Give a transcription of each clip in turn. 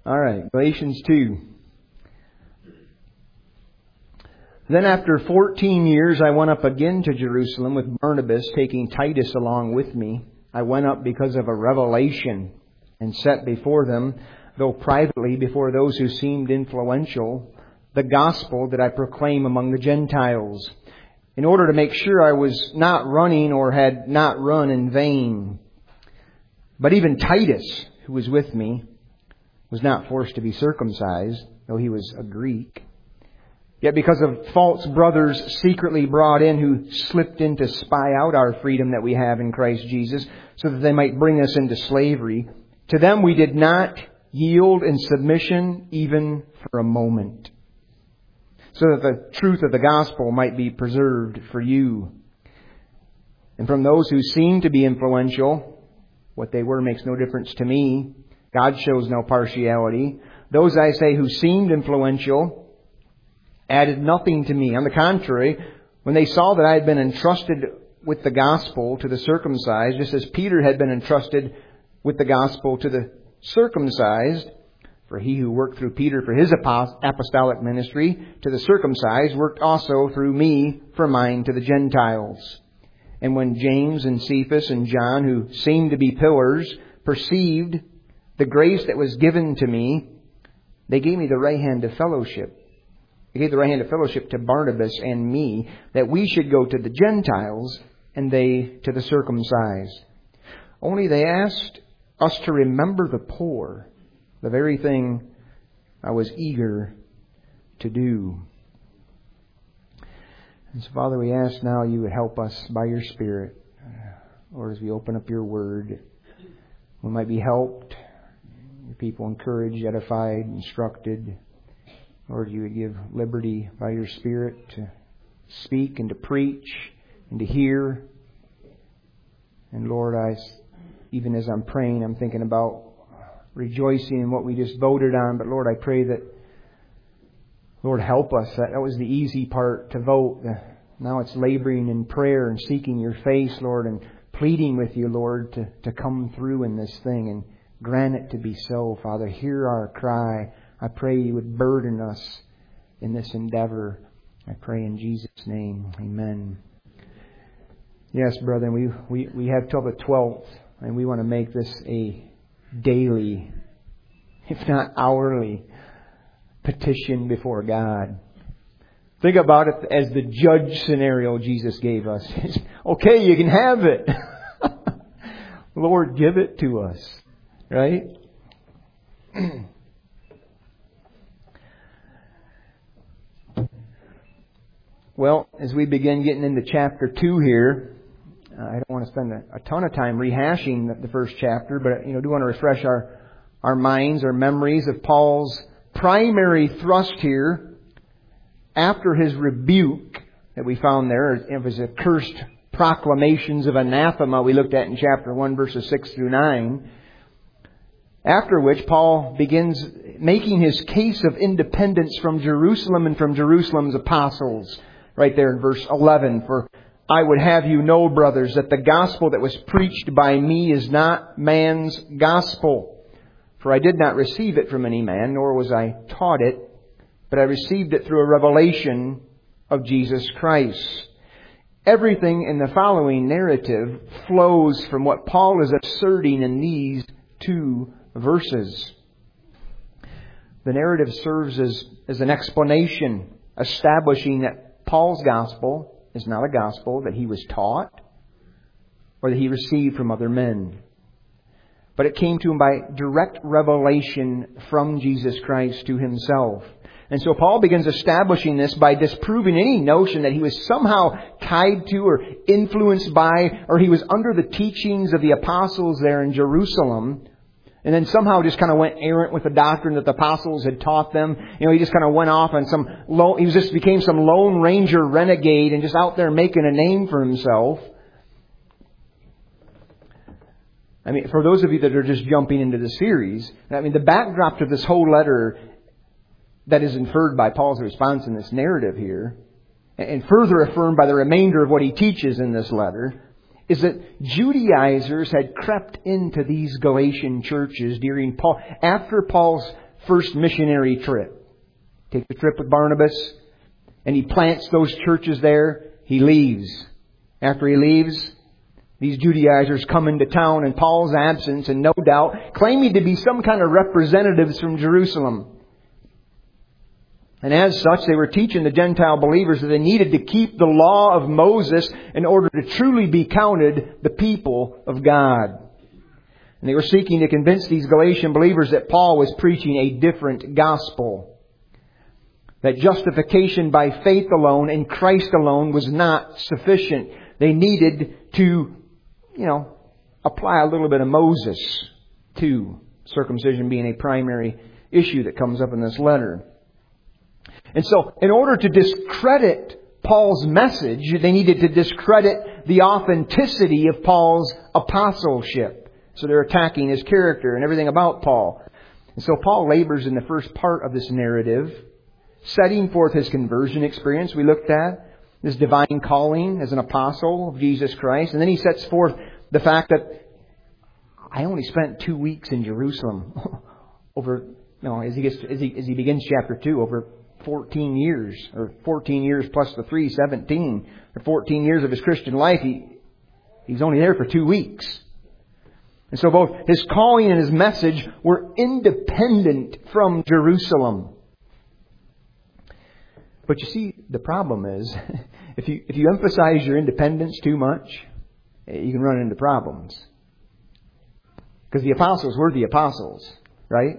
All right, Galatians 2. Then after 14 years I went up again to Jerusalem with Barnabas, taking Titus along with me. I went up because of a revelation and set before them, though privately before those who seemed influential, the gospel that I proclaim among the Gentiles, in order to make sure I was not running or had not run in vain. But even Titus, who was with me, was not forced to be circumcised, though he was a Greek. Yet because of false brothers secretly brought in who slipped in to spy out our freedom that we have in Christ Jesus, so that they might bring us into slavery, to them we did not yield in submission even for a moment, so that the truth of the gospel might be preserved for you. And from those who seem to be influential, what they were makes no difference to me. God shows no partiality. Those, I say, who seemed influential added nothing to me. On the contrary, when they saw that I had been entrusted with the gospel to the circumcised, just as Peter had been entrusted with the gospel to the circumcised, for he who worked through Peter for his apostolic ministry to the circumcised worked also through me for mine to the Gentiles. And when James and Cephas and John, who seemed to be pillars, perceived the grace that was given to me, they gave me the right hand of fellowship. They gave the right hand of fellowship to Barnabas and me, that we should go to the Gentiles and they to the circumcised. Only they asked us to remember the poor, the very thing I was eager to do. And so, Father, we ask now you would help us by your Spirit. Lord, as we open up your word, we might be helped, your people encouraged, edified, instructed. Lord, you would give liberty by your Spirit to speak and to preach and to hear. And Lord, even as I'm praying, I'm thinking about rejoicing in what we just voted on. But Lord, I pray that, Lord, help us. That was the easy part, to vote. Now it's laboring in prayer and seeking your face, Lord, and pleading with you, Lord, to come through in this thing, and grant it to be so. Father, hear our cry. I pray you would burden us in this endeavor. I pray in Jesus' name. Amen. Yes, brethren, we have till the 12th, and we want to make this a daily, if not hourly, petition before God. Think about it as the judge scenario Jesus gave us. Okay, you can have it. Lord, give it to us. Right? Well, as we begin getting into chapter 2 here, I don't want to spend a ton of time rehashing the first chapter, but do want to refresh our minds, our memories of Paul's primary thrust here after his rebuke that we found there. It was accursed proclamations of anathema we looked at in chapter 1, verses 6 through 9. After which Paul begins making his case of independence from Jerusalem and from Jerusalem's apostles. Right there in verse 11, for I would have you know, brothers, that the gospel that was preached by me is not man's gospel. For I did not receive it from any man, nor was I taught it, but I received it through a revelation of Jesus Christ. Everything in the following narrative flows from what Paul is asserting in these 2 verses. The narrative serves as an explanation, establishing that Paul's gospel is not a gospel that he was taught or that he received from other men, but it came to him by direct revelation from Jesus Christ to himself. And so Paul begins establishing this by disproving any notion that he was somehow tied to or influenced by, or he was under the teachings of the apostles there in Jerusalem, and then somehow just kind of went errant with the doctrine that the apostles had taught them. He just kind of went off on he just became some Lone Ranger renegade and just out there making a name for himself. For those of you that are just jumping into the series, the backdrop to this whole letter that is inferred by Paul's response in this narrative here, and further affirmed by the remainder of what he teaches in this letter, is that Judaizers had crept into these Galatian churches after Paul's first missionary trip. Takes a trip with Barnabas, and he plants those churches there. He leaves. After he leaves, these Judaizers come into town in Paul's absence, and no doubt claiming to be some kind of representatives from Jerusalem. And as such, they were teaching the Gentile believers that they needed to keep the law of Moses in order to truly be counted the people of God. And they were seeking to convince these Galatian believers that Paul was preaching a different gospel. That justification by faith alone in Christ alone was not sufficient. They needed to, apply a little bit of Moses to circumcision being a primary issue that comes up in this letter. And so, in order to discredit Paul's message, they needed to discredit the authenticity of Paul's apostleship. So they're attacking his character and everything about Paul. And so Paul labors in the first part of this narrative, setting forth his conversion experience we looked at, his divine calling as an apostle of Jesus Christ. And then he sets forth the fact that I only spent 2 weeks in Jerusalem as he begins chapter 2, over 14 years, or 14 years plus the 3, 17, or 14 years of his Christian life, he's only there for 2 weeks. And so both his calling and his message were independent from Jerusalem. But you see, the problem is, if you emphasize your independence too much, you can run into problems. Because the apostles were the apostles, right?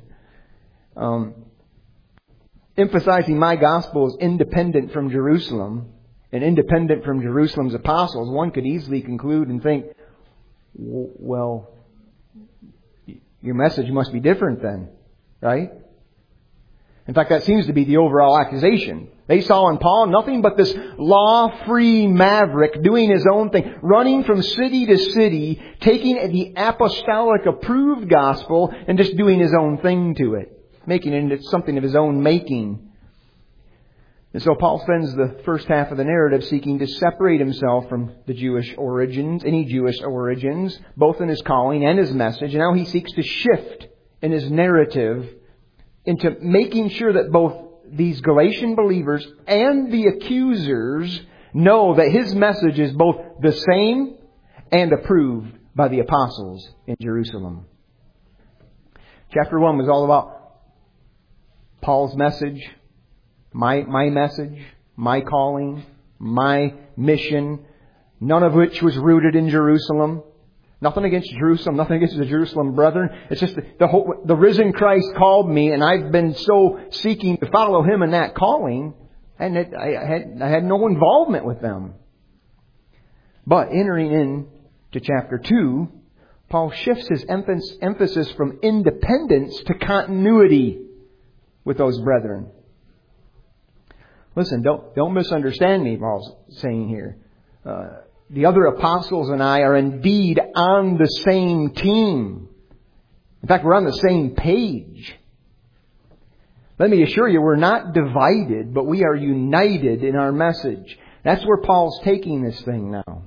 Emphasizing my gospel is independent from Jerusalem and independent from Jerusalem's apostles, one could easily conclude and think, well, your message must be different then, right? In fact, that seems to be the overall accusation. They saw in Paul nothing but this law-free maverick doing his own thing, running from city to city, taking the apostolic approved gospel and just doing his own thing to it, making it into something of his own making. And so Paul spends the first half of the narrative seeking to separate himself from the Jewish origins, any Jewish origins, both in his calling and his message. And now he seeks to shift in his narrative into making sure that both these Galatian believers and the accusers know that his message is both the same and approved by the apostles in Jerusalem. Chapter 1 was all about Paul's message, my message, my calling, my mission, none of which was rooted in Jerusalem. Nothing against Jerusalem, nothing against the Jerusalem brethren. It's just the risen Christ called me, and I've been so seeking to follow Him in that calling, and I had no involvement with them. But entering into chapter 2, Paul shifts his emphasis from independence to continuity with those brethren. Listen, don't misunderstand me, Paul's saying here. The other apostles and I are indeed on the same team. In fact, we're on the same page. Let me assure you, we're not divided, but we are united in our message. That's where Paul's taking this thing now.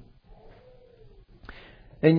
And,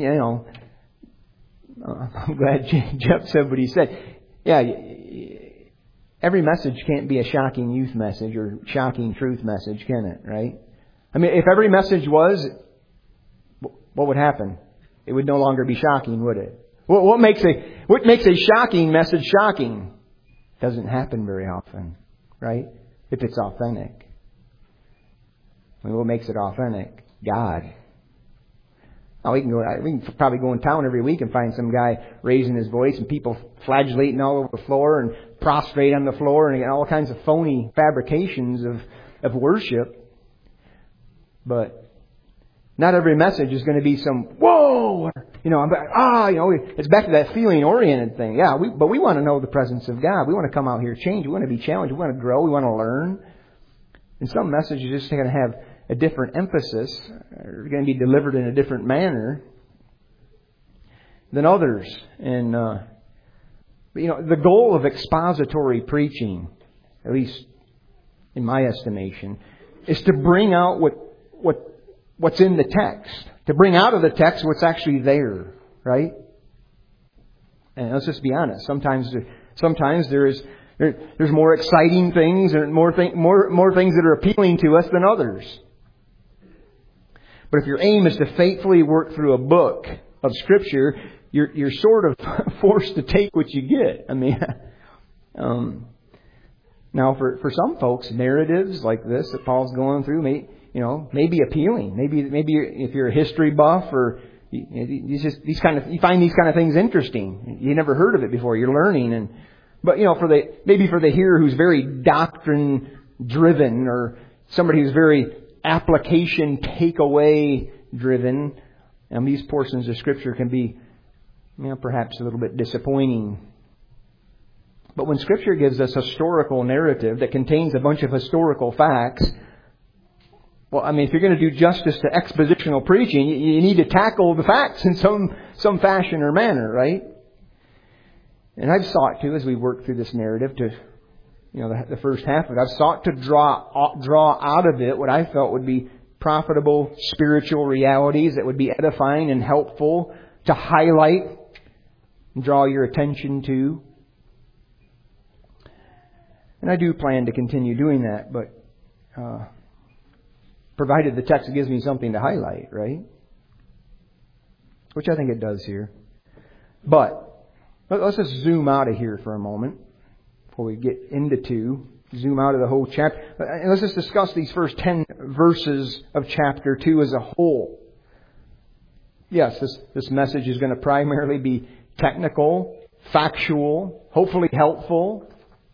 I'm glad Jeff said what he said. Yeah, every message can't be a shocking youth message or shocking truth message, can it? Right? I mean, if every message was, what would happen? It would no longer be shocking, would it? What makes a shocking message shocking? Doesn't happen very often, right? If it's authentic. I mean, what makes it authentic? God. Now, we can probably go in town every week and find some guy raising his voice and people flagellating all over the floor and prostrate on the floor and all kinds of phony fabrications of worship. But not every message is going to be some, whoa, it's back to that feeling-oriented thing. Yeah, but we want to know the presence of God. We want to come out here change. We want to be challenged. We want to grow. We want to learn. And some messages are just going to have a different emphasis, are going to be delivered in a different manner than others. And, the goal of expository preaching, at least in my estimation, is to bring out what's in the text. To bring out of the text what's actually there, right? And let's just be honest. Sometimes Sometimes there's more exciting things and more things that are appealing to us than others. But if your aim is to faithfully work through a book of Scripture, you're sort of forced to take what you get. I mean, now for some folks, narratives like this that Paul's going through may be appealing. Maybe if you're a history buff or you find these kind of things interesting. You never heard of it before. You're learning, but for the hearer who's very doctrine driven or somebody who's very application takeaway driven, and these portions of Scripture can be perhaps a little bit disappointing. But when Scripture gives us historical narrative that contains a bunch of historical facts, well, if you're going to do justice to expositional preaching, you need to tackle the facts in some fashion or manner, right? And I've sought to, as we work through this narrative, to the first half of it, I've sought to draw out of it what I felt would be profitable spiritual realities that would be edifying and helpful to highlight and draw your attention to. And I do plan to continue doing that, but provided the text gives me something to highlight, right? Which I think it does here. But let's just zoom out of here for a moment before we get into 2. Zoom out of the whole chapter. And let's just discuss these first 10 verses of chapter 2 as a whole. Yes, this message is going to primarily be technical, factual, hopefully helpful.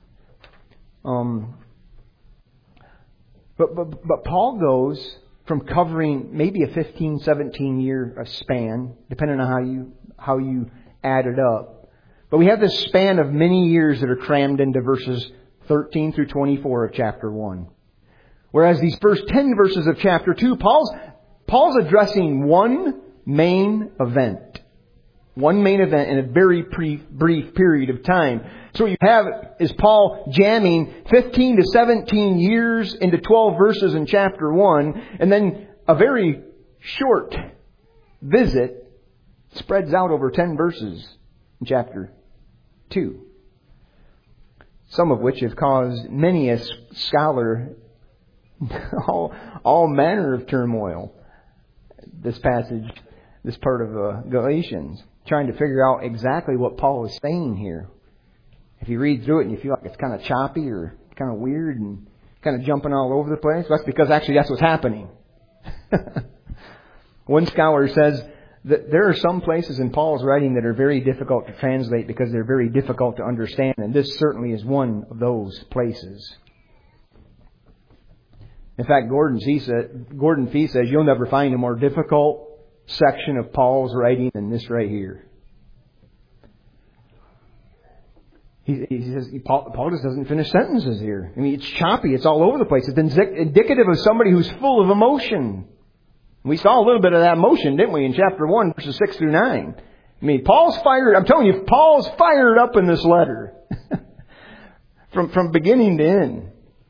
But Paul goes from covering maybe a 15, 17 year span, depending on how you add it up. But we have this span of many years that are crammed into verses 13 through 24 of chapter 1. Whereas these first 10 verses of chapter 2, Paul's addressing one main event. One main event in a very brief period of time. So what you have is Paul jamming 15 to 17 years into 12 verses in chapter 1, and then a very short visit spreads out over 10 verses in chapter 2. Some of which have caused many a scholar all manner of turmoil. This passage, this part of Galatians, trying to figure out exactly what Paul is saying here. If you read through it and you feel like it's kind of choppy or kind of weird and kind of jumping all over the place, that's because actually that's what's happening. One scholar says that there are some places in Paul's writing that are very difficult to translate because they're very difficult to understand, and this certainly is one of those places. In fact, Gordon Fee says you'll never find a more difficult section of Paul's writing than this right here. He says Paul just doesn't finish sentences here. It's choppy. It's all over the place. It's indicative of somebody who's full of emotion. We saw a little bit of that emotion, didn't we, in chapter 1, verses 6 through 9. Paul's fired. I'm telling you, Paul's fired up in this letter. from beginning to end.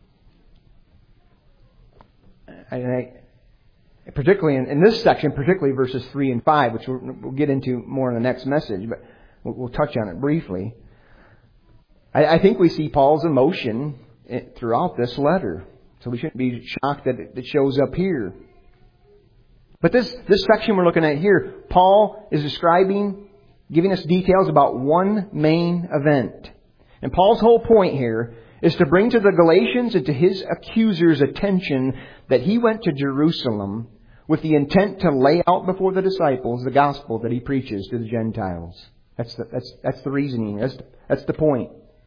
Particularly in this section, particularly verses 3 and 5, which we'll get into more in the next message, but we'll touch on it briefly. I think we see Paul's emotion throughout this letter. So we shouldn't be shocked that it shows up here. But this section we're looking at here, Paul is giving us details about one main event. And Paul's whole point here is to bring to the Galatians and to his accusers' attention that he went to Jerusalem with the intent to lay out before the disciples the gospel that he preaches to the Gentiles. That's the reasoning. That's the point.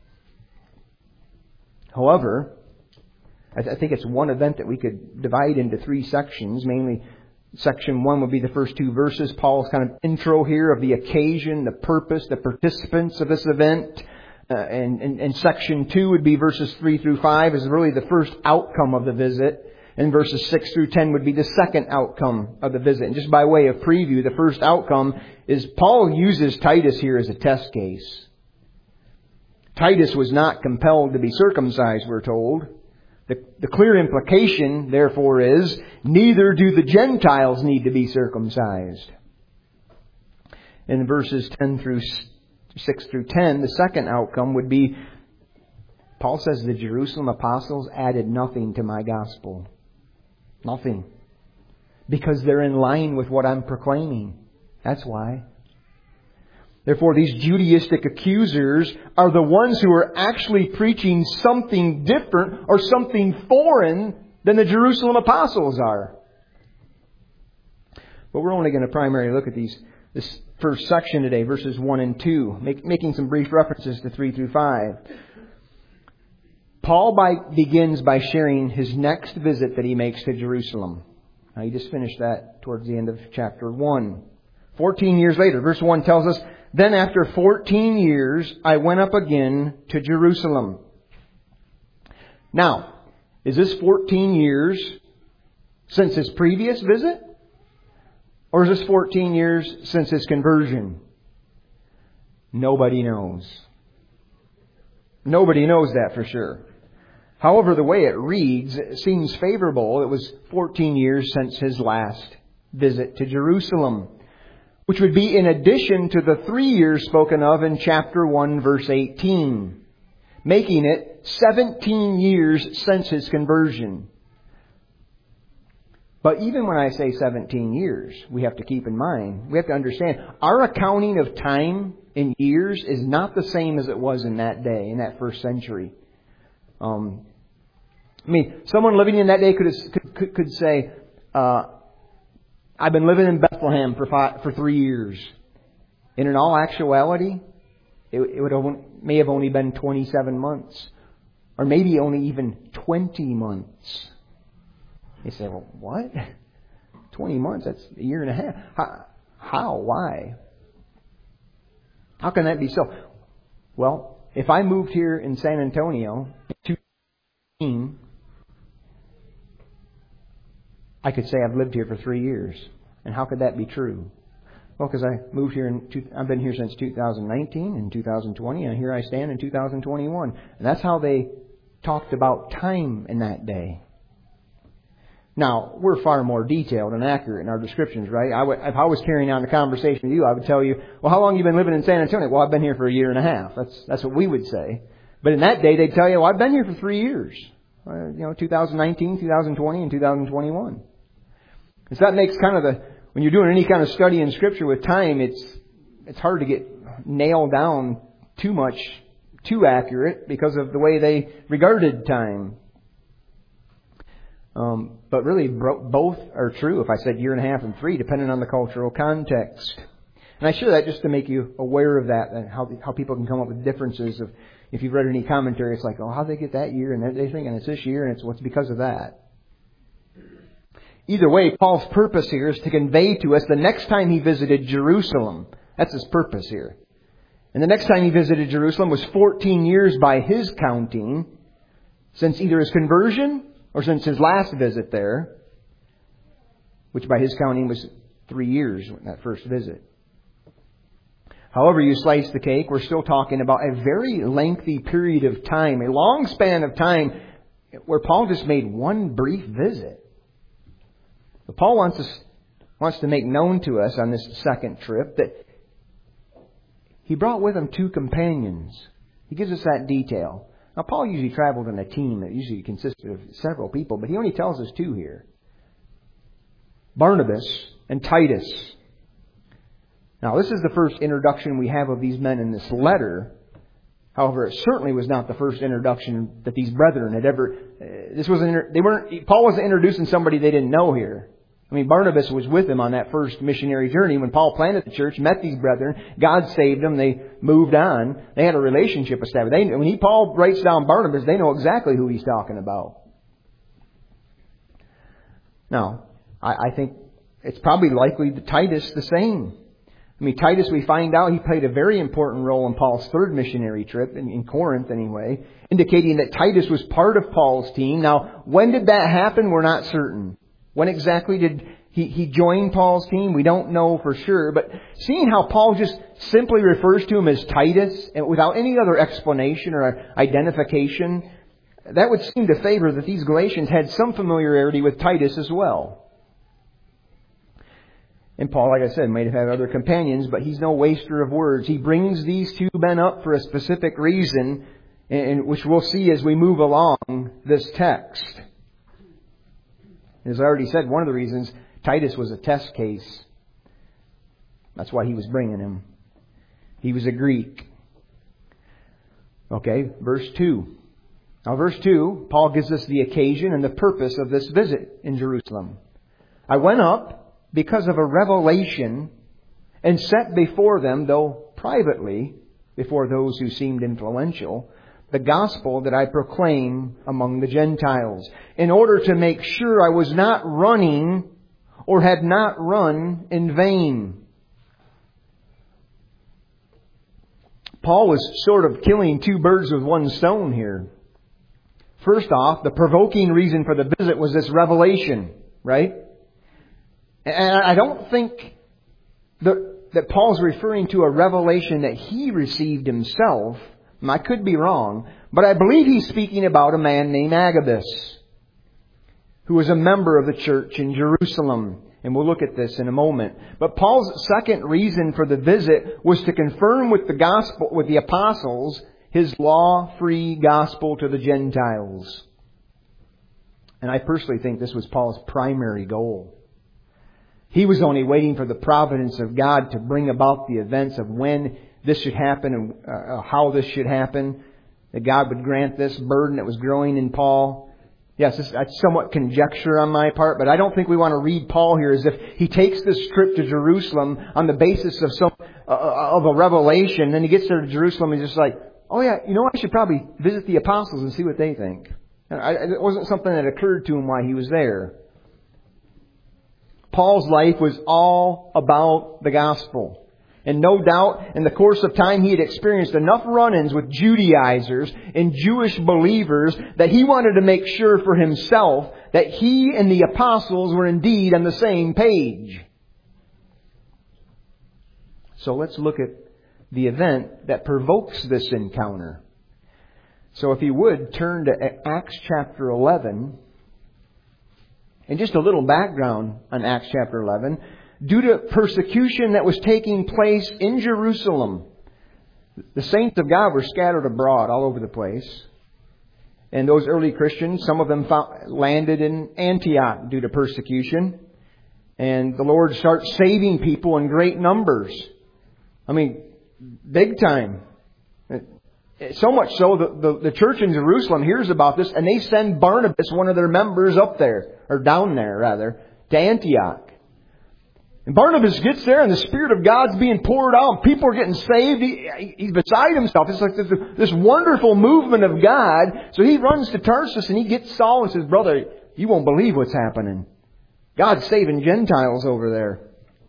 However, I think it's one event that we could divide into 3 sections. Mainly, section 1 would be the first 2 verses. Paul's kind of intro here of the occasion, the purpose, the participants of this event. And section 2 would be verses 3 through 5 is really the first outcome of the visit. And verses 6 through 10 would be the second outcome of the visit. And just by way of preview, the first outcome is Paul uses Titus here as a test case. Titus was not compelled to be circumcised, we're told. The clear implication, therefore, is neither do the Gentiles need to be circumcised. In verses 10 through 6 through 10, the second outcome would be, Paul says the Jerusalem apostles added nothing to my gospel. Nothing. Because they're in line with what I'm proclaiming. That's why. Therefore, these Judaistic accusers are the ones who are actually preaching something different or something foreign than the Jerusalem apostles are. But we're only going to primarily look at this first section today, verses 1 and 2, making some brief references to 3 through 5. Paul begins by sharing his next visit that he makes to Jerusalem. Now, he just finished that towards the end of chapter 1. 14 years later, verse 1 tells us, "Then after 14 years, I went up again to Jerusalem." Now, is this 14 years since his previous visit? Or is this 14 years since his conversion? Nobody knows. Nobody knows that for sure. However, the way it reads, it seems favorable. It was 14 years since his last visit to Jerusalem, which would be in addition to the 3 years spoken of in chapter 1, verse 18, making it 17 years since his conversion. But even when I say 17 years, we have to keep in mind, we have to understand, our accounting of time in years is not the same as it was in that day, in that first century. Someone living in that day could say, I've been living in Bethlehem for 3 years. And in all actuality, it may have only been 27 months. Or maybe only even 20 months. You say, well, what? 20 months? That's a year and a half. How? Why? How can that be so? Well, if I moved here in San Antonio in 2018, I could say I've lived here for 3 years. And how could that be true? Well, because I moved here I've been here since 2019 and 2020, and here I stand in 2021. And that's how they talked about time in that day. Now, we're far more detailed and accurate in our descriptions, right? If I was carrying on the conversation with you, I would tell you, well, how long have you been living in San Antonio? Well, I've been here for a year and a half. That's what we would say. But in that day, they'd tell you, well, I've been here for 3 years. 2019, 2020, and 2021. So that makes when you're doing any kind of study in Scripture with time, it's hard to get nailed down too accurate because of the way they regarded time. But really, both are true if I said year and a half and 3, depending on the cultural context. And I share that just to make you aware of that, and how people can come up with differences. If you've read any commentary, it's like, oh, how'd they get that year? And they think, and it's this year, and it's because of that. Either way, Paul's purpose here is to convey to us the next time he visited Jerusalem. That's his purpose here. And the next time he visited Jerusalem was 14 years by his counting, since either his conversion or since his last visit there, which by his counting was 3 years, that first visit. However you slice the cake, we're still talking about a very lengthy period of time, a long span of time where Paul just made one brief visit. But Paul wants to make known to us on this second trip that he brought with him 2 companions. He gives us that detail. Now, Paul usually traveled in a team that usually consisted of several people, but he only tells us 2 here. Barnabas and Titus. Now, this is the first introduction we have of these men in this letter. However, it certainly was not the first introduction that these brethren had ever. Paul wasn't introducing somebody they didn't know here. Barnabas was with him on that first missionary journey when Paul planted the church, met these brethren. God saved them. They moved on. They had a relationship established. When Paul writes down Barnabas, they know exactly who he's talking about. Now, I think it's probably likely that Titus the same. Titus, we find out he played a very important role in Paul's third missionary trip, in Corinth anyway, indicating that Titus was part of Paul's team. Now, when did that happen? We're not certain. When exactly did he join Paul's team? We don't know for sure. But seeing how Paul just simply refers to him as Titus, and without any other explanation or identification, that would seem to favor that these Galatians had some familiarity with Titus as well. And Paul, like I said, might have had other companions, but he's no waster of words. He brings these two men up for a specific reason, and which we'll see as we move along this text. As I already said, one of the reasons, Titus was a test case. That's why he was bringing him. He was a Greek. Okay, verse 2. Now, verse 2, Paul gives us the occasion and the purpose of this visit in Jerusalem. I went up because of a revelation and set before them, though privately, before those who seemed influential, the gospel that I proclaim among the Gentiles, in order to make sure I was not running or had not run in vain. Paul was sort of killing two birds with one stone here. First off, the provoking reason for the visit was this revelation, right? And I don't think that Paul's referring to a revelation that he received himself. I could be wrong, but I believe he's speaking about a man named Agabus, who was a member of the church in Jerusalem. And we'll look at this in a moment. But Paul's second reason for the visit was to confirm with the gospel, with the apostles, his law-free gospel to the Gentiles. And I personally think this was Paul's primary goal. He was only waiting for the providence of God to bring about the events of when this should happen and how this should happen. That God would grant this burden that was growing in Paul. Yes, that's somewhat conjecture on my part, but I don't think we want to read Paul here as if he takes this trip to Jerusalem on the basis of of a revelation. Then he gets there to Jerusalem and he's just like, oh yeah, you know, I should probably visit the apostles and see what they think. It wasn't something that occurred to him while he was there. Paul's life was all about the gospel. And no doubt, in the course of time, he had experienced enough run-ins with Judaizers and Jewish believers that he wanted to make sure for himself that he and the apostles were indeed on the same page. So let's look at the event that provokes this encounter. So if you would, turn to Acts chapter 11. And just a little background on Acts chapter 11. Due to persecution that was taking place in Jerusalem, the saints of God were scattered abroad all over the place. And those early Christians, some of them landed in Antioch due to persecution. And the Lord starts saving people in great numbers. I mean, big time. So much so, the church in Jerusalem hears about this, and they send Barnabas, one of their members, up there, or down there rather, to Antioch. And Barnabas gets there and the Spirit of God's being poured out. People are getting saved. He's beside himself. It's like this wonderful movement of God. So he runs to Tarsus and he gets Saul and says, brother, you won't believe what's happening. God's saving Gentiles over there.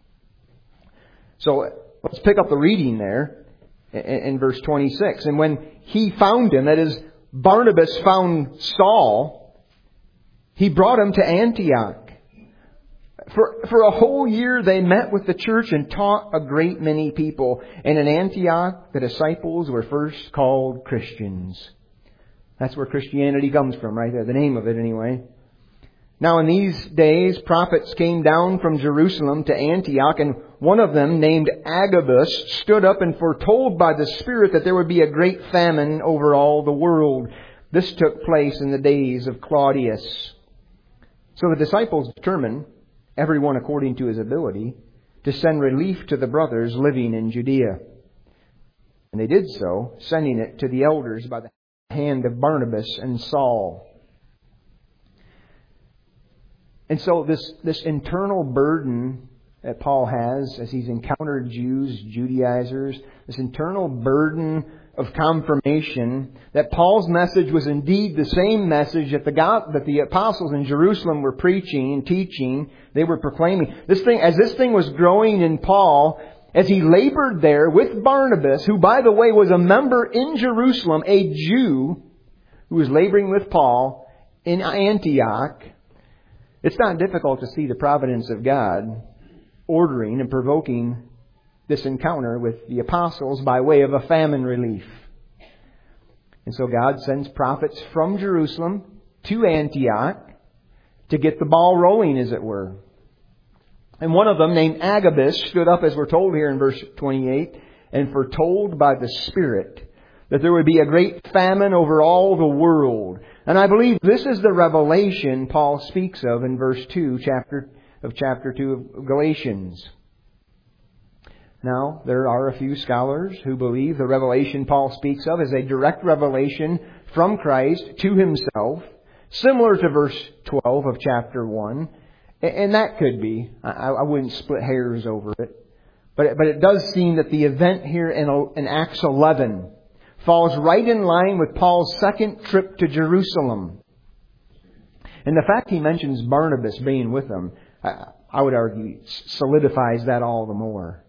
So let's pick up the reading there in verse 26. And when he found him, that is, Barnabas found Saul, he brought him to Antioch. For a whole year they met with the church and taught a great many people. And in Antioch, the disciples were first called Christians. That's where Christianity comes from, right there. The name of it, anyway. Now in these days, prophets came down from Jerusalem to Antioch, and one of them, named Agabus, stood up and foretold by the Spirit that there would be a great famine over all the world. This took place in the days of Claudius. So the disciples determined, everyone according to his ability, to send relief to the brothers living in Judea. And they did so, sending it to the elders by the hand of Barnabas and Saul. And so this internal burden that Paul has as he's encountered Jews, Judaizers, this internal burden of confirmation that Paul's message was indeed the same message that the apostles in Jerusalem were preaching and teaching, they were proclaiming. This thing was growing in Paul, as he labored there with Barnabas, who by the way was a member in Jerusalem, a Jew who was laboring with Paul in Antioch. It's not difficult to see the providence of God ordering and provoking this encounter with the apostles by way of a famine relief. And so God sends prophets from Jerusalem to Antioch to get the ball rolling, as it were. And one of them, named Agabus, stood up, as we're told here in verse 28, and foretold by the Spirit that there would be a great famine over all the world. And I believe this is the revelation Paul speaks of in verse 2, chapter 2 of Galatians. Now, there are a few scholars who believe the revelation Paul speaks of is a direct revelation from Christ to Himself, similar to verse 12 of chapter 1. And that could be. I wouldn't split hairs over it. But it does seem that the event here in Acts 11 falls right in line with Paul's second trip to Jerusalem. And the fact he mentions Barnabas being with him, I would argue, solidifies that all the more.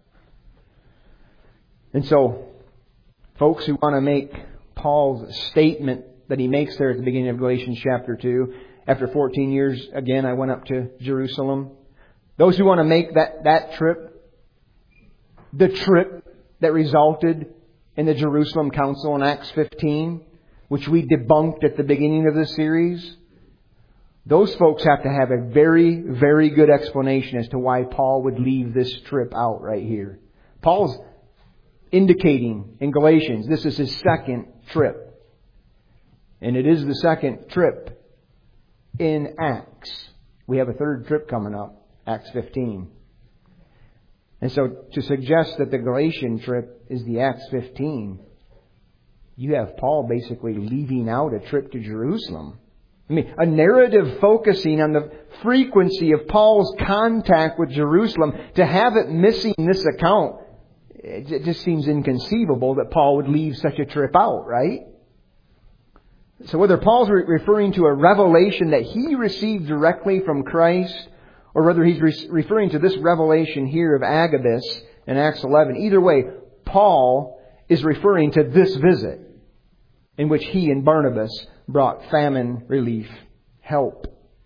And so, folks who want to make Paul's statement that he makes there at the beginning of Galatians chapter 2, after 14 years, again, I went up to Jerusalem. Those who want to make that trip, the trip that resulted in the Jerusalem Council in Acts 15, which we debunked at the beginning of this series, those folks have to have a very, very good explanation as to why Paul would leave this trip out right here. Paul's indicating in Galatians this is his second trip. And it is the second trip in Acts. We have a third trip coming up, Acts 15. And so to suggest that the Galatian trip is the Acts 15, you have Paul basically leaving out a trip to Jerusalem. I mean, a narrative focusing on the frequency of Paul's contact with Jerusalem, to have it missing this account, it just seems inconceivable that Paul would leave such a trip out, right? So whether Paul's referring to a revelation that he received directly from Christ, or whether he's referring to this revelation here of Agabus in Acts 11, either way, Paul is referring to this visit in which he and Barnabas brought famine relief help.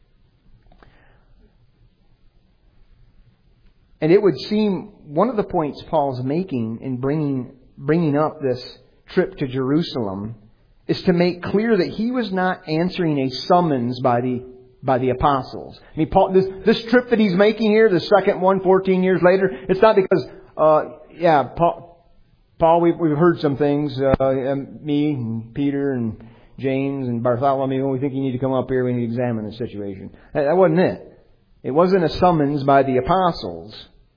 And it would seem one of the points Paul's making in bringing up this trip to Jerusalem is to make clear that he was not answering a summons by the apostles. I mean, Paul, this trip that he's making here, the second one, 14 years later, it's not because, Paul, we've heard some things, me and Peter and James and Bartholomew, we think you need to come up here, we need to examine the situation. That wasn't it. It wasn't a summons by the apostles.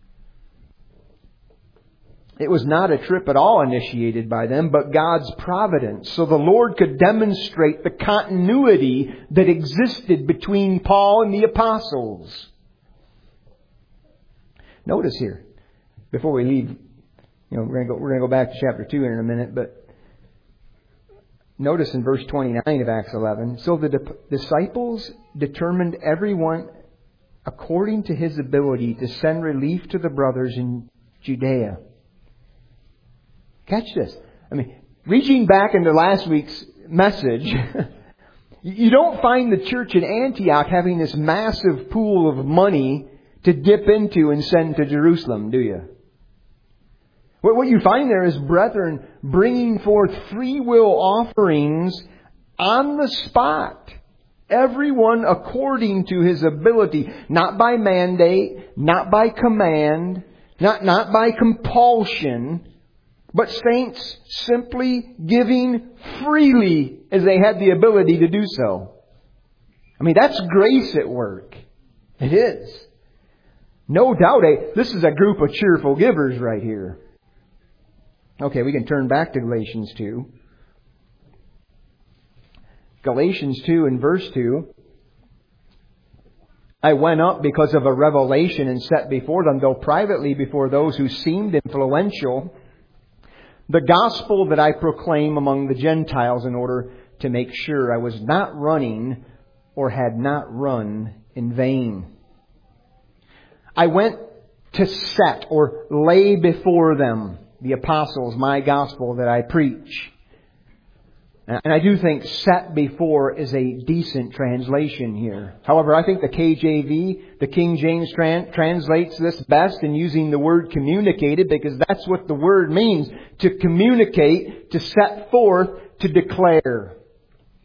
It was not a trip at all initiated by them, but God's providence. So the Lord could demonstrate the continuity that existed between Paul and the apostles. Notice here, before we leave, we're going to go back to chapter 2 in a minute, but notice in verse 29 of Acts 11, so the disciples determined everyone according to his ability to send relief to the brothers in Judea. Catch this. I mean, reaching back into last week's message, you don't find the church in Antioch having this massive pool of money to dip into and send to Jerusalem, do you? What you find there is brethren bringing forth free will offerings on the spot. Everyone according to his ability, not by mandate, not by command, not by compulsion, but saints simply giving freely as they had the ability to do so. I mean, that's grace at work. It is. No doubt, this is a group of cheerful givers right here. Okay, we can turn back to Galatians 2. Galatians 2 and verse 2. I went up because of a revelation and set before them, though privately before those who seemed influential, the gospel that I proclaim among the Gentiles in order to make sure I was not running or had not run in vain. I went to set or lay before them, the apostles, my gospel that I preach. And I do think set before is a decent translation here. However, I think the KJV, the King James translates this best in using the word communicated, because that's what the word means. To communicate, to set forth, to declare.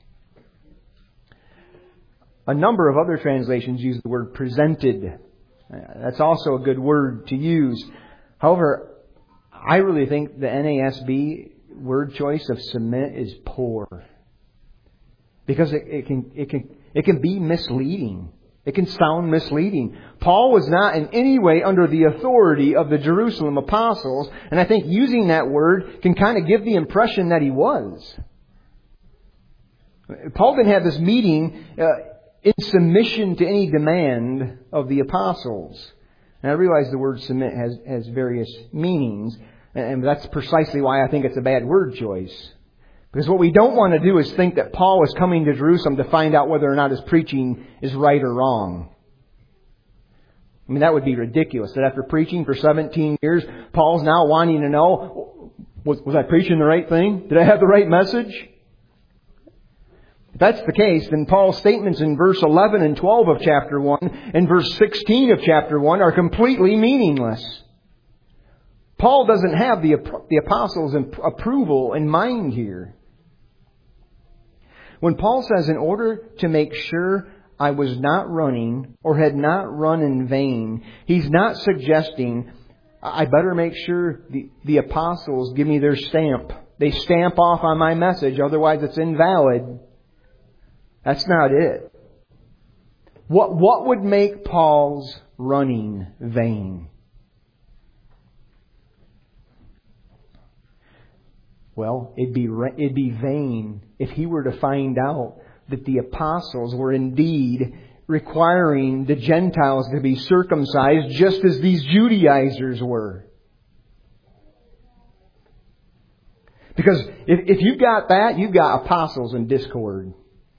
A number of other translations use the word presented. That's also a good word to use. However, I really think the NASB word choice of submit is poor. Because it can be misleading. It can sound misleading. Paul was not in any way under the authority of the Jerusalem apostles, and I think using that word can kind of give the impression that he was. Paul didn't have this meeting in submission to any demand of the apostles. And I realize the word submit has various meanings, and that's precisely why I think it's a bad word choice. Because what we don't want to do is think that Paul was coming to Jerusalem to find out whether or not his preaching is right or wrong. I mean, that would be ridiculous. That after preaching for 17 years, Paul's now wanting to know, was I preaching the right thing? Did I have the right message? If that's the case, then Paul's statements in verse 11 and 12 of chapter 1 and verse 16 of chapter 1 are completely meaningless. Paul doesn't have the apostles' approval in mind here. When Paul says, in order to make sure I was not running or had not run in vain, he's not suggesting I better make sure the apostles give me their stamp. They stamp off on my message, otherwise it's invalid. That's not it. What would make Paul's running vain? Well, it'd be vain if he were to find out that the apostles were indeed requiring the Gentiles to be circumcised just as these Judaizers were. Because if you've got that, you've got apostles in discord.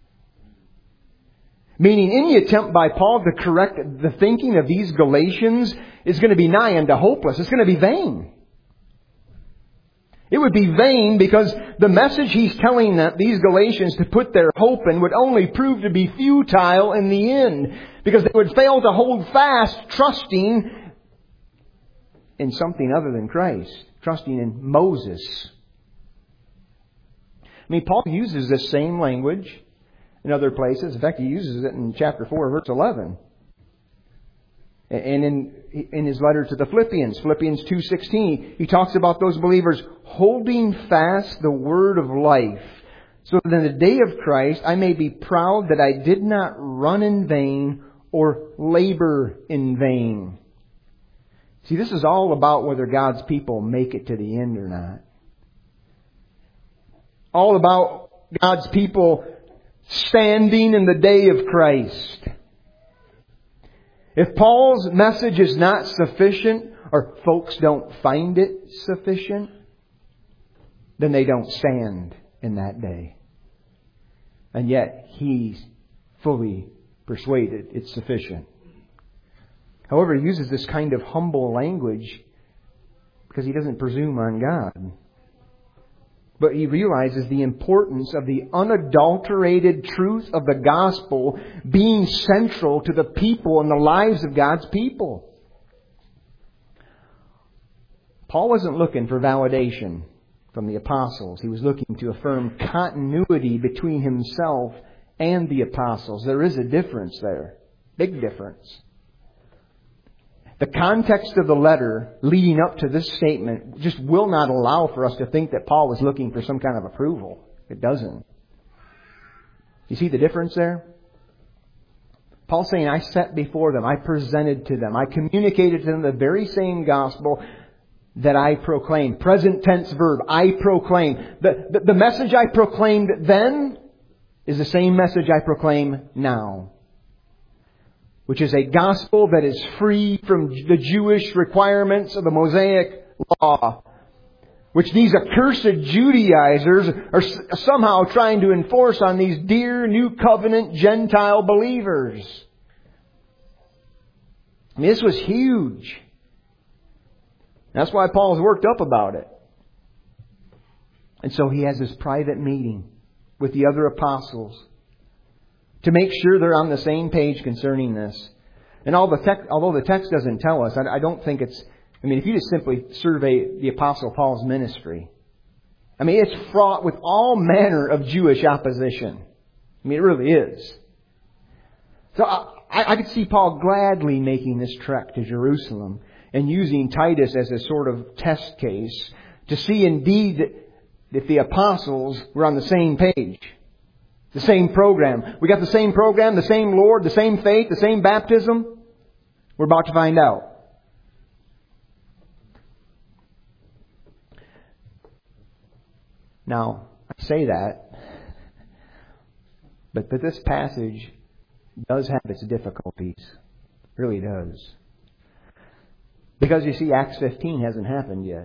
Meaning any attempt by Paul to correct the thinking of these Galatians is going to be nigh unto hopeless. It's going to be vain. It would be vain because the message he's telling these Galatians to put their hope in would only prove to be futile in the end. Because they would fail to hold fast, trusting in something other than Christ. Trusting in Moses. I mean, Paul uses this same language in other places. In fact, he uses it in chapter 4, verse 11. And in his letter to the Philippians 2:16, he talks about those believers holding fast the word of life, so that in the day of Christ I may be proud that I did not run in vain or labor in vain. See, this is all about whether God's people make it to the end or not. All about God's people standing in the day of Christ. If Paul's message is not sufficient, or folks don't find it sufficient, then they don't stand in that day. And yet, he's fully persuaded it's sufficient. However, he uses this kind of humble language because he doesn't presume on God. But he realizes the importance of the unadulterated truth of the gospel being central to the people and the lives of God's people. Paul wasn't looking for validation from the apostles. He was looking to affirm continuity between himself and the apostles. There is a difference there. Big difference. The context of the letter leading up to this statement just will not allow for us to think that Paul was looking for some kind of approval. It doesn't. You see the difference there? Paul's saying, I set before them, I presented to them, I communicated to them the very same gospel that I proclaimed. Present tense verb, I proclaim. The message I proclaimed then is the same message I proclaim now. Which is a gospel that is free from the Jewish requirements of the Mosaic law. Which these accursed Judaizers are somehow trying to enforce on these dear New Covenant Gentile believers. I mean, this was huge. That's why Paul's worked up about it. And so he has this private meeting with the other apostles to make sure they're on the same page concerning this. And although the text doesn't tell us, I don't think it's... I mean, if you just simply survey the Apostle Paul's ministry, I mean, it's fraught with all manner of Jewish opposition. I mean, it really is. So I could see Paul gladly making this trek to Jerusalem and using Titus as a sort of test case to see indeed if the apostles were on the same page, the same program. We got the same program, the same Lord, the same faith, the same baptism. We're about to find out. Now, I say that, but this passage does have its difficulties. It really does. Because you see, Acts 15 hasn't happened yet.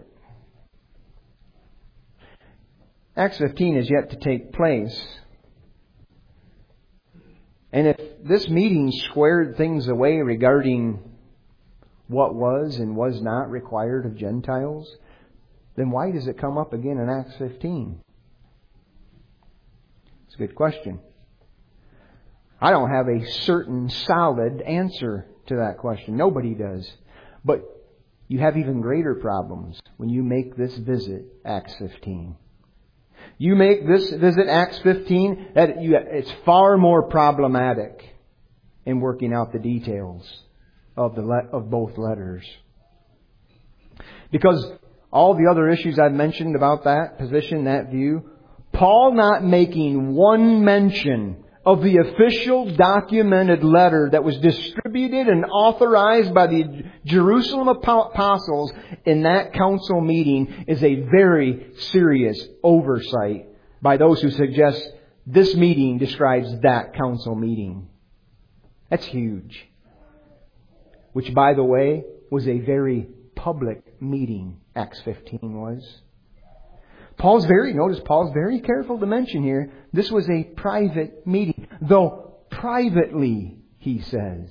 Acts 15 is yet to take place. And if this meeting squared things away regarding what was and was not required of Gentiles, then why does it come up again in Acts 15? It's a good question. I don't have a certain solid answer to that question. Nobody does. But you have even greater problems when you make this visit, Acts 15. You make this visit, Acts 15, it's far more problematic in working out the details of both letters. Because all the other issues I've mentioned about that position, that view, Paul not making one mention of the official documented letter that was distributed and authorized by the Jerusalem apostles in that council meeting is a very serious oversight by those who suggest this meeting describes that council meeting. That's huge. Which, by the way, was a very public meeting, Acts 15 was. Paul's very careful to mention here, this was a private meeting. Though privately, he says.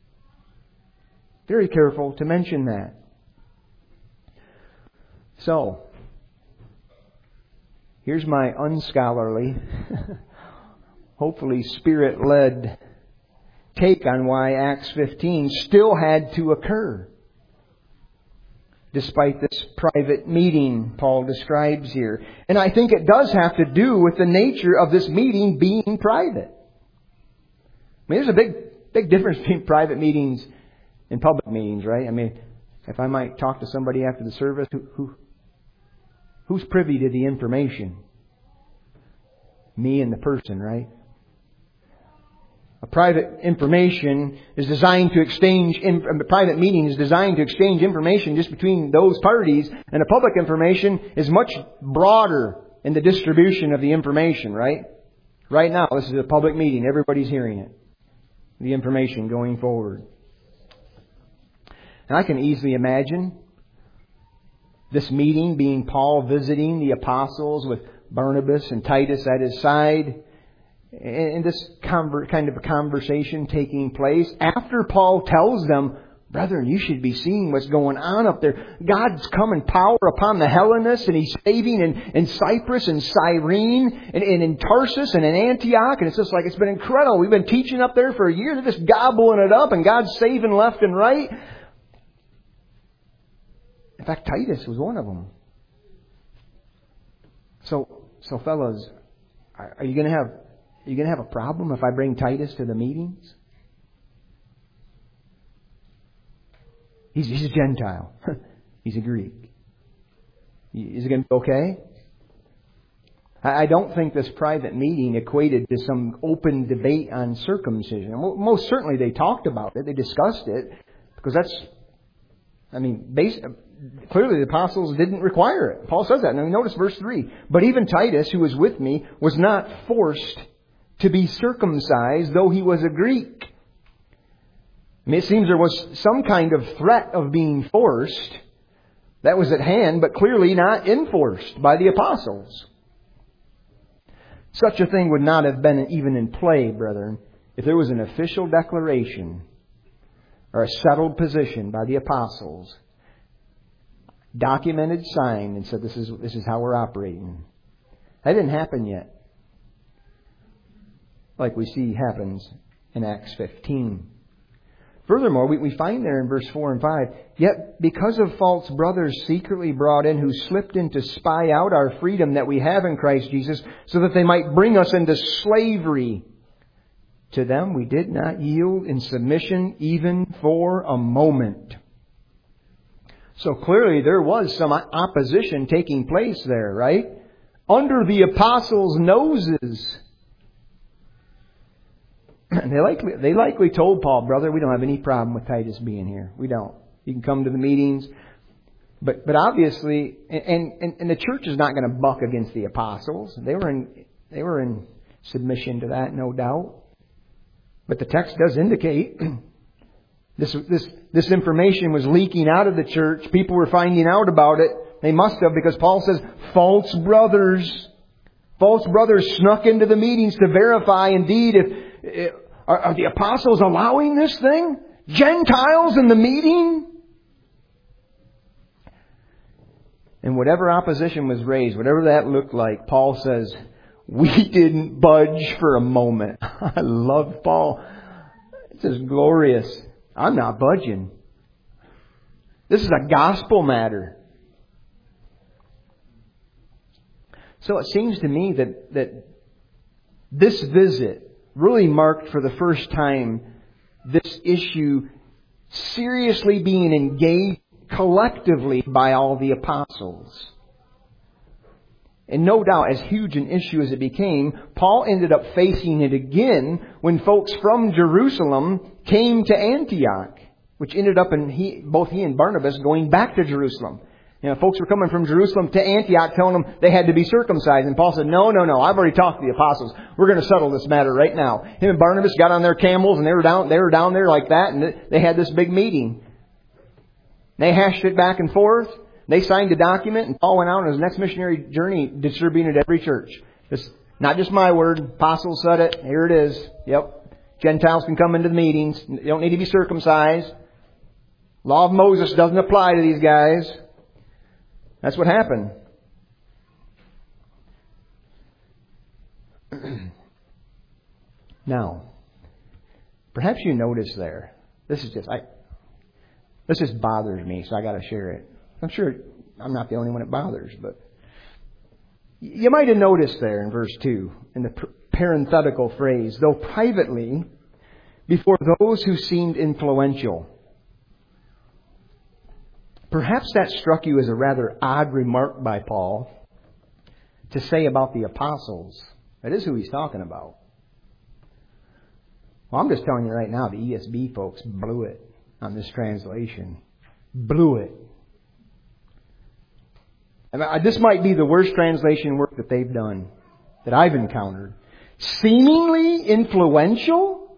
Very careful to mention that. So, here's my unscholarly, hopefully Spirit-led take on why Acts 15 still had to occur. Despite this private meeting Paul describes here. And I think it does have to do with the nature of this meeting being private. I mean, there's a big difference between private meetings and public meetings, right? I mean, if I might talk to somebody after the service, who's privy to the information? Me and the person, right? A private information is designed to exchange. A private meeting is designed to exchange information just between those parties, and a public information is much broader in the distribution of the information. Right? Right now, this is a public meeting. Everybody's hearing it. The information going forward, and I can easily imagine this meeting being Paul visiting the apostles with Barnabas and Titus at his side. And this kind of a conversation taking place after Paul tells them, brethren, you should be seeing what's going on up there. God's come in power upon the Hellenists, and He's saving in Cyprus and Cyrene and in Tarsus and in Antioch. And it's just like, it's been incredible. We've been teaching up there for a year. They're just gobbling it up, and God's saving left and right. In fact, Titus was one of them. So fellas, are you going to have a problem if I bring Titus to the meetings? He's a Gentile. He's a Greek. Is it going to be okay? I don't think this private meeting equated to some open debate on circumcision. Most certainly they talked about it. They discussed it. Because clearly the apostles didn't require it. Paul says that. Now notice verse 3. But even Titus, who was with me, was not forced to be circumcised, though he was a Greek. I mean, it seems there was some kind of threat of being forced that was at hand, but clearly not enforced by the apostles. Such a thing would not have been even in play, brethren, if there was an official declaration or a settled position by the apostles, documented, signed, and said, this is how we're operating. That didn't happen yet, like we see happens in Acts 15. Furthermore, we find there in verse 4 and 5, yet because of false brothers secretly brought in who slipped in to spy out our freedom that we have in Christ Jesus, so that they might bring us into slavery To them we did not yield in submission even for a moment. So clearly there was some opposition taking place there, right? Under the apostles' noses. They likely told Paul, brother, we don't have any problem with Titus being here. We don't. You can come to the meetings. But obviously, and the church is not going to buck against the apostles. They were in submission to that, no doubt. But the text does indicate this information was leaking out of the church. People were finding out about it. They must have, because Paul says false brothers snuck into the meetings to verify indeed if are the apostles allowing this thing? Gentiles in the meeting? And whatever opposition was raised, whatever that looked like, Paul says, we didn't budge for a moment. I love Paul. It's just glorious. I'm not budging. This is a gospel matter. So it seems to me that this visit really marked for the first time this issue seriously being engaged collectively by all the apostles. And no doubt, as huge an issue as it became, Paul ended up facing it again when folks from Jerusalem came to Antioch, which ended up in both he and Barnabas going back to Jerusalem. You know, folks were coming from Jerusalem to Antioch telling them they had to be circumcised. And Paul said, no, I've already talked to the apostles. We're going to settle this matter right now. Him and Barnabas got on their camels and they were down there like that, and they had this big meeting. They hashed it back and forth. They signed a document, and Paul went out on his next missionary journey, distributing it to every church. It's not just my word. Apostles said it. Here it is. Yep. Gentiles can come into the meetings. They don't need to be circumcised. Law of Moses doesn't apply to these guys. That's what happened. Now, perhaps you notice there. This just bothers me, so I got to share it. I'm sure I'm not the only one it bothers, but you might have noticed there in verse 2, in the parenthetical phrase, though privately, before those who seemed influential. Perhaps that struck you as a rather odd remark by Paul to say about the apostles. That is who he's talking about. Well, I'm just telling you right now, the ESV folks blew it on this translation. Blew it. And this might be the worst translation work that they've done, that I've encountered. Seemingly influential?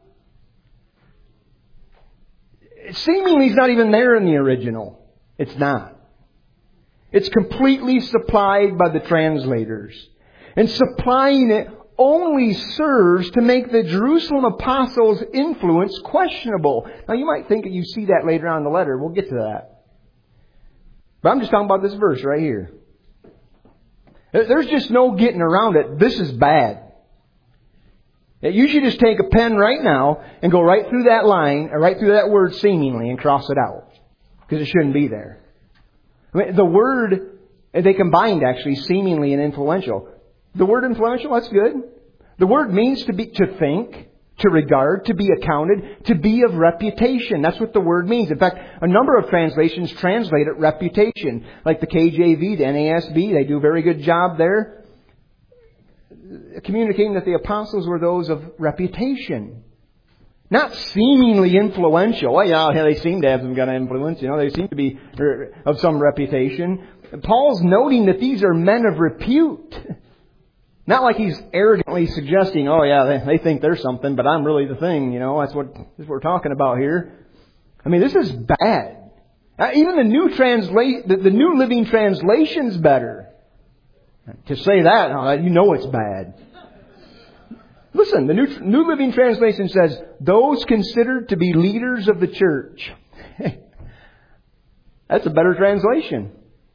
Seemingly is not even there in the original. It's not. It's completely supplied by the translators. And supplying it only serves to make the Jerusalem apostles' influence questionable. Now you might think that you see that later on in the letter. We'll get to that. But I'm just talking about this verse right here. There's just no getting around it. This is bad. You should just take a pen right now and go right through that line, or right through that word seemingly, and cross it out. Because it shouldn't be there. I mean, the word, they combined actually, seemingly and influential. The word influential, that's good. The word means to think, to regard, to be accounted, to be of reputation. That's what the word means. In fact, a number of translations translate it reputation. Like the KJV, the NASB, they do a very good job there, communicating that the apostles were those of reputation. Not seemingly influential. Well, yeah, they seem to have some kind of influence. They seem to be of some reputation. Paul's noting that these are men of repute. Not like he's arrogantly suggesting, oh yeah, they think they're something, but I'm really the thing. That's what we're talking about here. I mean, this is bad. Even the New Living Translation's better. To say that, it's bad. Listen, the New Living Translation says, those considered to be leaders of the church. That's a better translation.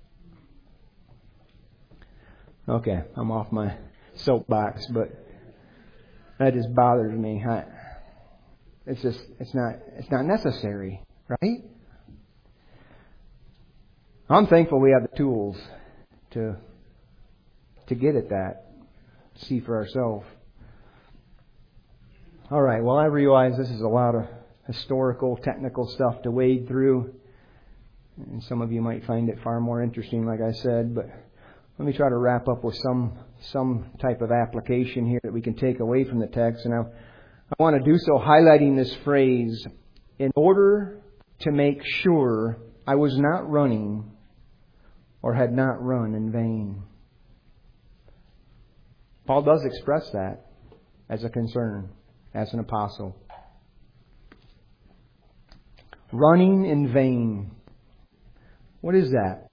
Okay, I'm off my soapbox, but that just bothers me. It's not necessary, right? I'm thankful we have the tools to get at that, see for ourselves. All right, well, I realize this is a lot of historical, technical stuff to wade through. And some of you might find it far more interesting, like I said. But let me try to wrap up with some type of application here that we can take away from the text. And I want to do so highlighting this phrase, in order to make sure I was not running or had not run in vain. Paul does express that as a concern, as an apostle. Running in vain. What is that?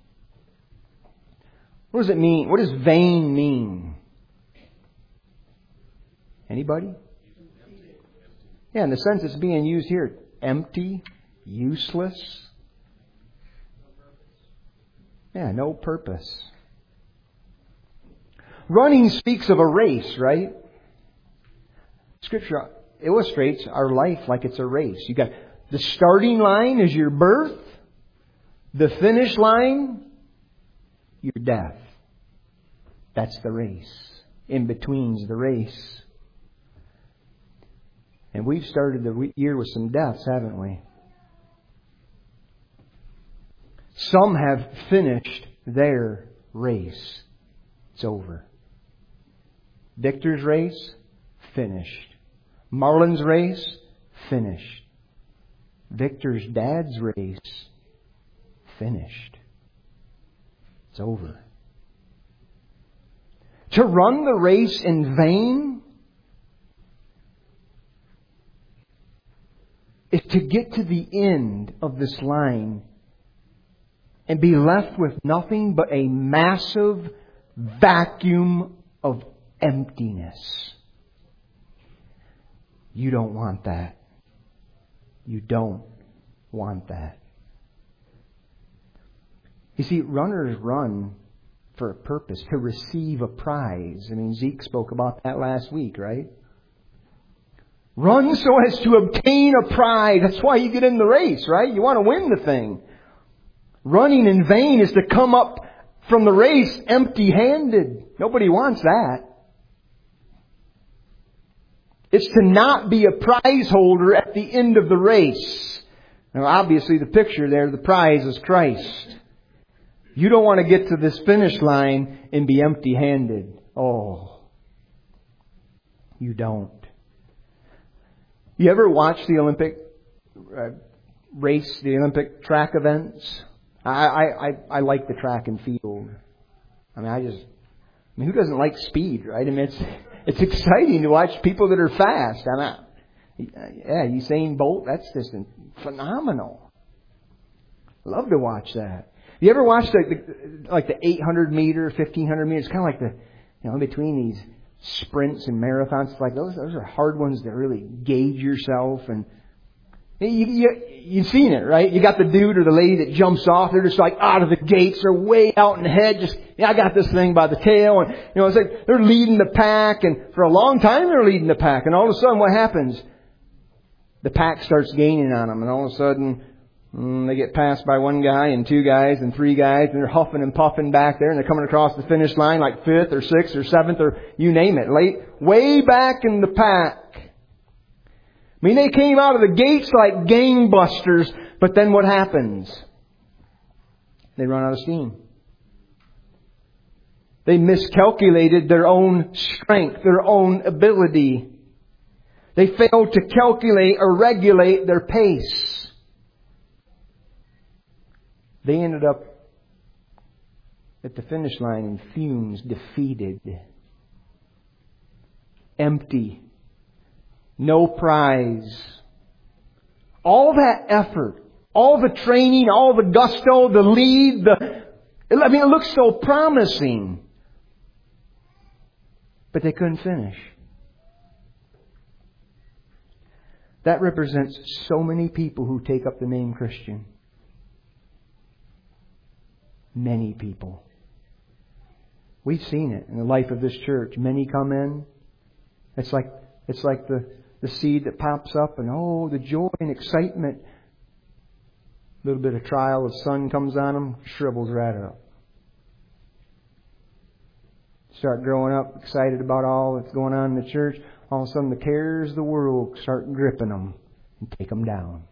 What does it mean? What does vain mean? Anybody? Yeah, in the sense it's being used here. Empty, useless. Yeah, no purpose. Running speaks of a race, right? Scripture illustrates our life like it's a race. You got the starting line is your birth. The finish line, your death. That's the race. In between's the race. And we've started the year with some deaths, haven't we? Some have finished their race. It's over. Victor's race, finished. Marlon's race, finished. Victor's dad's race, finished. It's over. To run the race in vain is to get to the end of this line and be left with nothing but a massive vacuum of emptiness. You don't want that. You don't want that. You see, runners run for a purpose, to receive a prize. I mean, Zeke spoke about that last week, right? Run so as to obtain a prize. That's why you get in the race, right? You want to win the thing. Running in vain is to come up from the race empty-handed. Nobody wants that. It's to not be a prize holder at the end of the race. Now, obviously, the picture there, the prize is Christ. You don't want to get to this finish line and be empty-handed. Oh, you don't. You ever watch the Olympic race, the Olympic track events? I like the track and field. I mean, who doesn't like speed, right? I mean, it's exciting to watch people that are fast. Usain Bolt, that's just phenomenal. Love to watch that. You ever watch the 800 meter, 1500 meters? It's kind of like in between these sprints and marathons. It's like those are hard ones to really gauge yourself. And you've seen it, right? You got the dude or the lady that jumps off. They're just like out of the gates. They're way out in the head. I got this thing by the tail. And, it's like they're leading the pack. And for a long time, they're leading the pack. And all of a sudden, what happens? The pack starts gaining on them. And all of a sudden, they get passed by one guy and two guys and three guys. And they're huffing and puffing back there. And they're coming across the finish line like 5th or 6th or 7th or you name it. Way back in the pack. I mean, they came out of the gates like gangbusters, but then what happens? They run out of steam. They miscalculated their own strength, their own ability. They failed to calculate or regulate their pace. They ended up at the finish line in fumes, defeated, empty. No prize. All that effort, all the training, all the gusto, the lead, it looks so promising. But they couldn't finish. That represents so many people who take up the name Christian. Many people. We've seen it in the life of this church. Many come in. It's like the seed that pops up and the joy and excitement. A little bit of trial, the sun comes on them, shrivels right up. Start growing up excited about all that's going on in the church. All of a sudden the cares of the world start gripping them and take them down.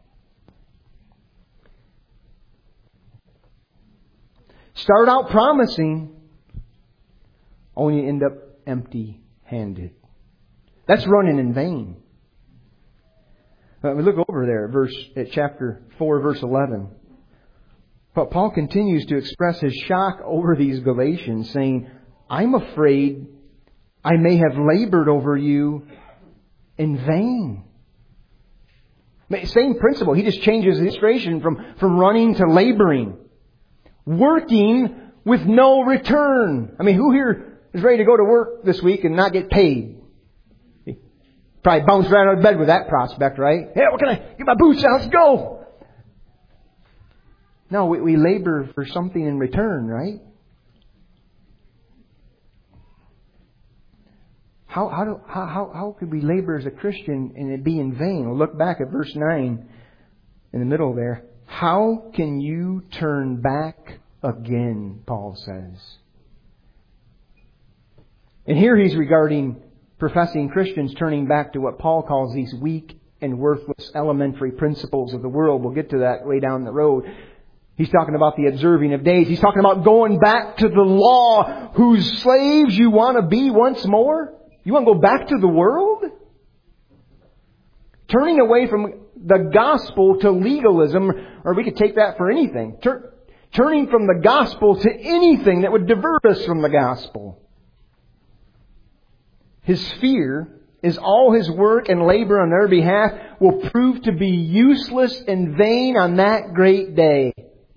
Start out promising, only end up empty-handed. That's running in vain. We look over there at chapter 4, verse 11. But Paul continues to express his shock over these Galatians, saying, I'm afraid I may have labored over you in vain. Same principle. He just changes the illustration from running to laboring. Working with no return. I mean, who here is ready to go to work this week and not get paid? Probably bounce right out of bed with that prospect, right? Hey, what can I get my boots on? Let's go. No, we labor for something in return, right? How could we labor as a Christian and it be in vain? We'll look back at verse 9 in the middle there. How can you turn back again, Paul says. And here he's regarding professing Christians turning back to what Paul calls these weak and worthless elementary principles of the world. We'll get to that way down the road. He's talking about the observing of days. He's talking about going back to the law whose slaves you want to be once more. You want to go back to the world? Turning away from the gospel to legalism, or we could take that for anything. Turning from the gospel to anything that would divert us from the gospel. His fear is all his work and labor on their behalf will prove to be useless and vain on that great day.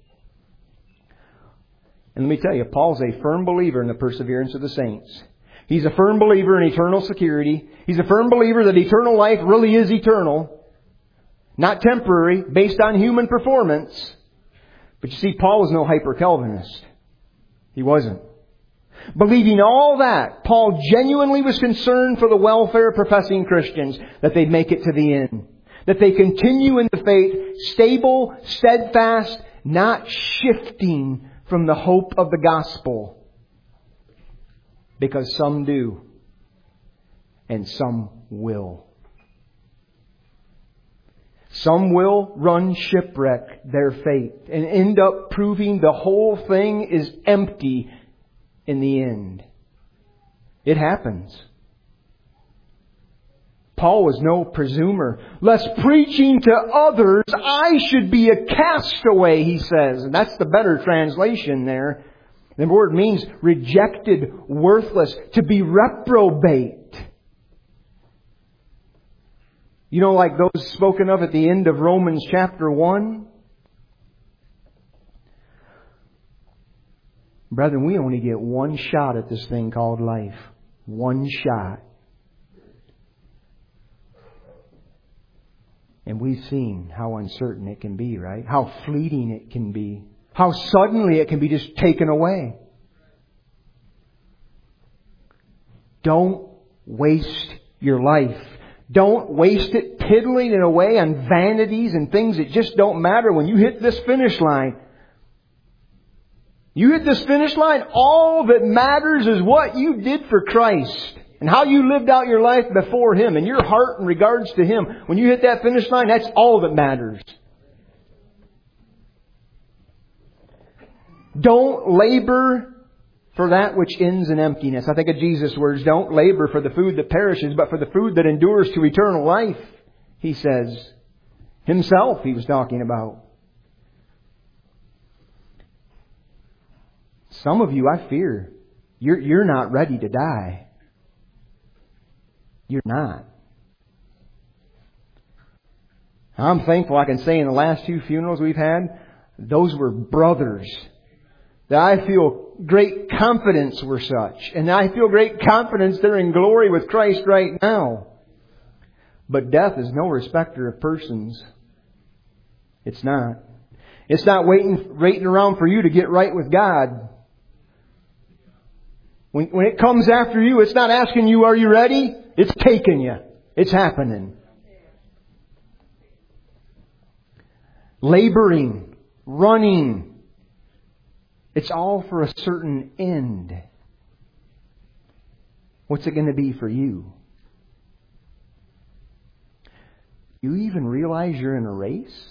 And let me tell you, Paul's a firm believer in the perseverance of the saints. He's a firm believer in eternal security. He's a firm believer that eternal life really is eternal. Not temporary, based on human performance. But you see, Paul was no hyper-Calvinist. He wasn't. Believing all that, Paul genuinely was concerned for the welfare of professing Christians, that they'd make it to the end. That they continue in the faith, stable, steadfast, not shifting from the hope of the gospel. Because some do. And some will. Some will run shipwreck their faith and end up proving the whole thing is empty in the end. It happens. Paul was no presumer. Lest preaching to others, I should be a castaway, he says. And that's the better translation there. The word means rejected, worthless, to be reprobate. You know, like those spoken of at the end of Romans chapter 1? Brethren, we only get one shot at this thing called life. One shot. And we've seen how uncertain it can be, right? How fleeting it can be. How suddenly it can be just taken away. Don't waste your life. Don't waste it piddling it away on vanities and things that just don't matter. When you hit this finish line, all that matters is what you did for Christ and how you lived out your life before Him and your heart in regards to Him. When you hit that finish line, that's all that matters. Don't labor for that which ends in emptiness. I think of Jesus' words, don't labor for the food that perishes, but for the food that endures to eternal life, He says. Himself He was talking about. Some of you, I fear, you're not ready to die. You're not. I'm thankful I can say in the last 2 funerals we've had, those were brothers that I feel great confidence were such. And I feel great confidence they're in glory with Christ right now. But death is no respecter of persons. It's not. It's not waiting around for you to get right with God. When it comes after you, it's not asking you, are you ready? It's taking you. It's happening. Laboring, running. It's all for a certain end. What's it going to be for you? You even realize you're in a race?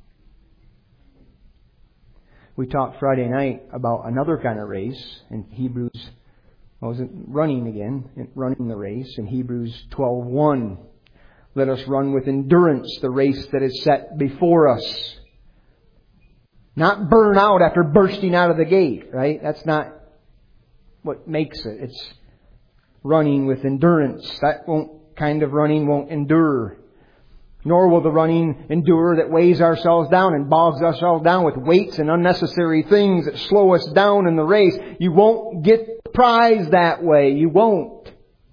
We talked Friday night about another kind of race in Hebrews. Running the race in Hebrews 12:1. Let us run with endurance the race that is set before us. Not burn out after bursting out of the gate, right? That's not what makes it. It's running with endurance. That kind of running won't endure. Nor will the running endure that weighs ourselves down and bogs ourselves down with weights and unnecessary things that slow us down in the race. You won't get the prize that way. You won't.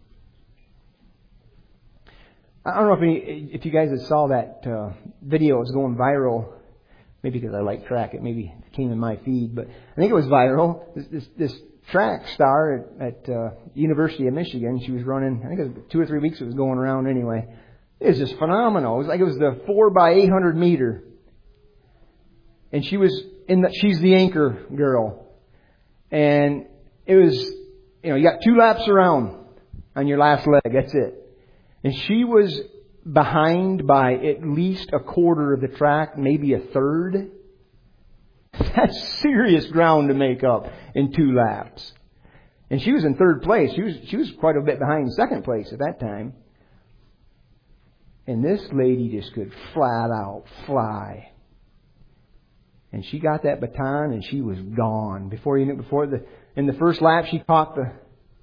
I don't know if you guys saw that video. It was going viral. Maybe because I like track. It maybe came in my feed. But I think it was viral. This track star at University of Michigan. She was running, I think it was 2 or 3 weeks it was going around anyway. It was just phenomenal. It was the 4x800 meter. And she's the anchor girl. And it was, you got 2 laps around on your last leg. That's it. And she was behind by at least a quarter of the track, maybe a third. That's serious ground to make up in 2 laps. And she was in 3rd place. She was quite a bit behind 2nd place at that time. And this lady just could flat out fly. And she got that baton and she was gone. In the first lap, she caught the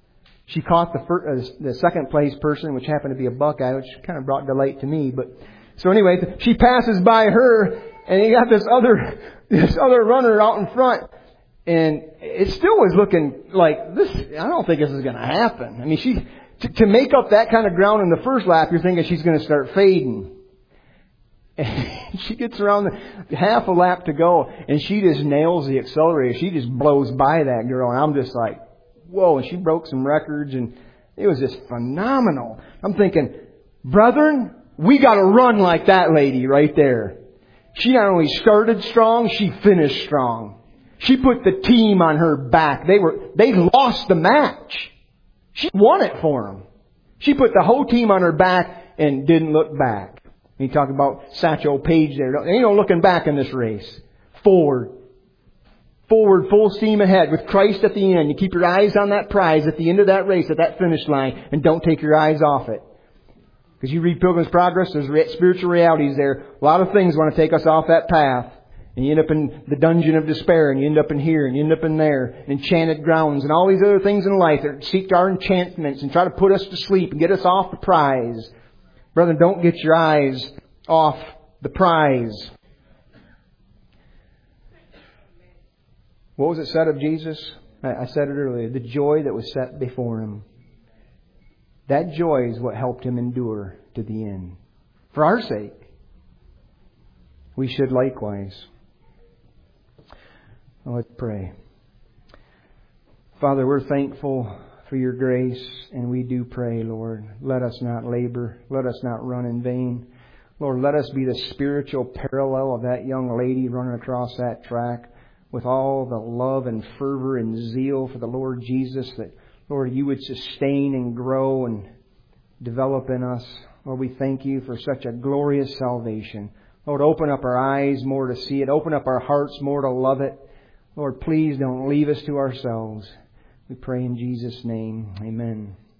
2nd place person, which happened to be a Buckeye, which kind of brought delight to me. But so anyway, she passes by her, and you got this other runner out in front, and it still was looking like this. I don't think this is going to happen. I mean, to make up that kind of ground in the first lap, you're thinking she's going to start fading. And she gets around half a lap to go, and she just nails the accelerator. She just blows by that girl, and I'm just like, whoa. And she broke some records, and it was just phenomenal. I'm thinking, brethren, we got to run like that lady right there. She not only started strong, she finished strong. She put the team on her back. They lost the match. She won it for them. She put the whole team on her back and didn't look back. You talk about Satchel Paige there. Ain't no looking back in this race. Forward, full steam ahead with Christ at the end. You keep your eyes on that prize at the end of that race, at that finish line, and don't take your eyes off it. Because you read Pilgrim's Progress, there's spiritual realities there. A lot of things want to take us off that path. And you end up in the dungeon of despair, and you end up in here, and you end up in there, enchanted grounds, and all these other things in life that seek our enchantments and try to put us to sleep and get us off the prize. Brethren, don't get your eyes off the prize. What was it said of Jesus? I said it earlier. The joy that was set before Him. That joy is what helped Him endure to the end. For our sake, we should likewise. Let's pray. Father, we're thankful for Your grace, and we do pray, Lord, let us not labor. Let us not run in vain. Lord, let us be the spiritual parallel of that young lady running across that track with all the love and fervor and zeal for the Lord Jesus, that, Lord, You would sustain and grow and develop in us. Lord, we thank You for such a glorious salvation. Lord, open up our eyes more to see it. Open up our hearts more to love it. Lord, please don't leave us to ourselves. We pray in Jesus' name. Amen.